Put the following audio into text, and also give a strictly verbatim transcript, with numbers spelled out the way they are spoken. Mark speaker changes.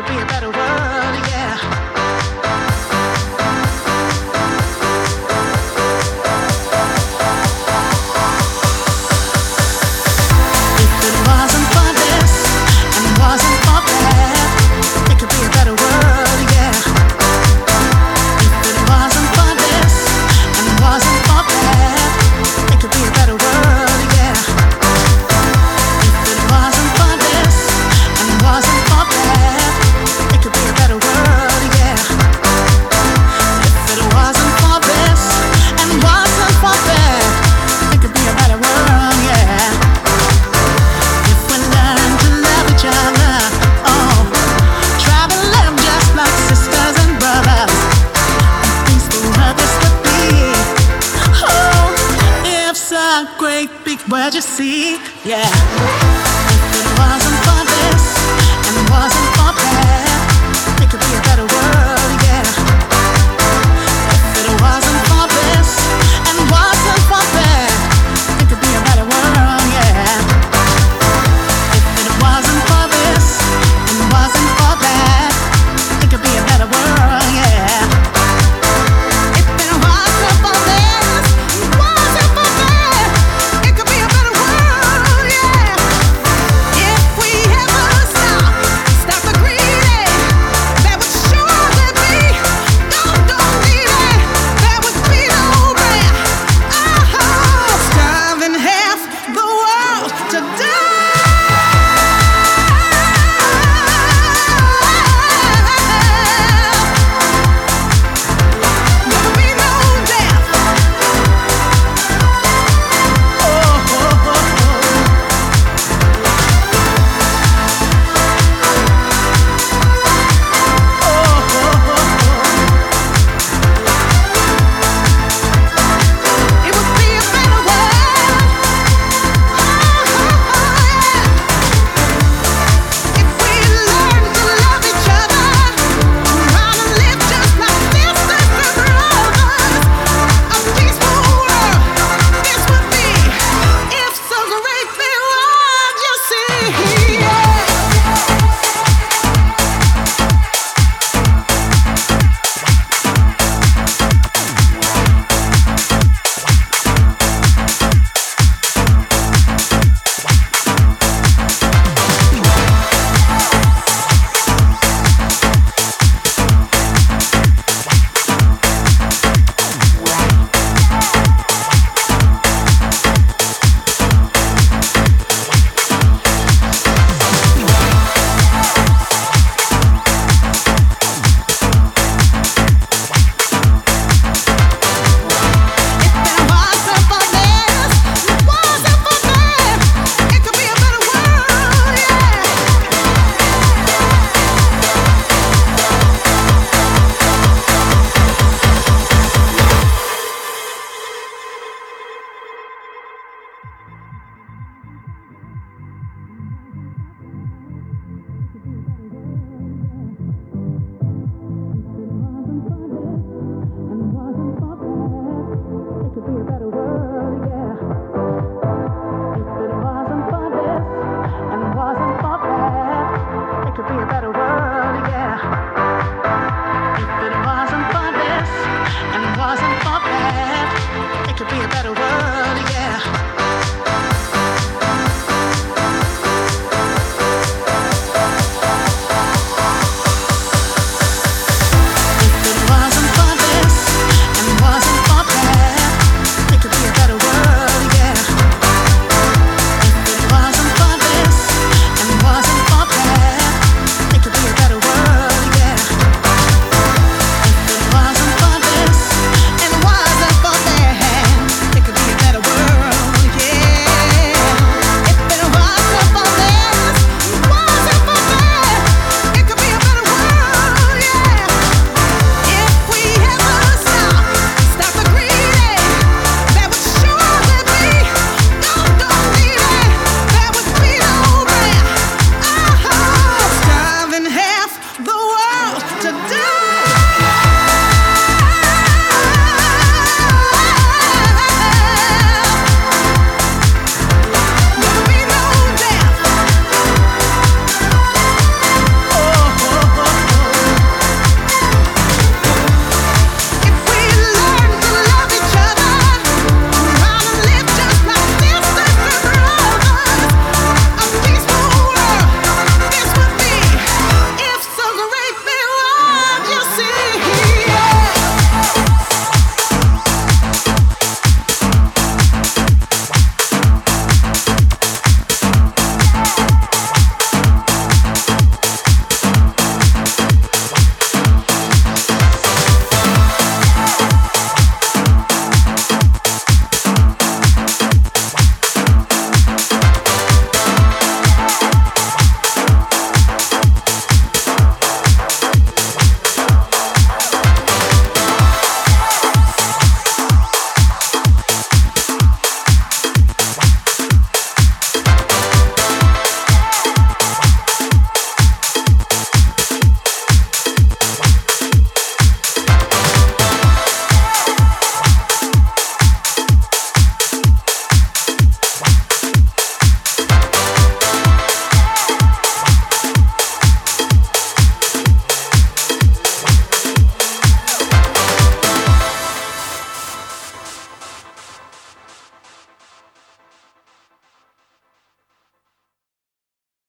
Speaker 1: could be a better world, yeah. If it wasn't for this and wasn't for that, it could be a better world, yeah. If it wasn't for this and wasn't for that, it could be a better world, yeah. If it wasn't for this and wasn't for that, it could be a better world, yeah. If it wasn't for this and wasn't for that, it could be a better world, yeah. If we learn to love each other, oh, try to live just like sisters and brothers, and things the world is to be. Oh, if's a great big word, you see, yeah. If it wasn't for this and wasn't for that, it could be a better world, yeah. If it wasn't for this and wasn't for that, it could be a better world, yeah. If it wasn't for this and wasn't for that, it could be a better world, yeah. If it wasn't for this and wasn't for that, it could be a better world, yeah. If we ever stop, stop the greedy, that would surely be. Don't, don't need it, that would be no rare. Oh, starving half the world to die. There would be no death. Oh, oh, oh, oh. It would be a better world. If we learn to love each other, try to live just like sisters and brothers, a peaceful world this would be. It's a great big world, you see. If it wasn't for this, wasn't for that, it could be a better world, yeah. And wasn't for that, it could be a better world, yeah. If it wasn't for this and wasn't for that, it could be a better world, yeah. If it wasn't for this and wasn't for that, it could be a better world.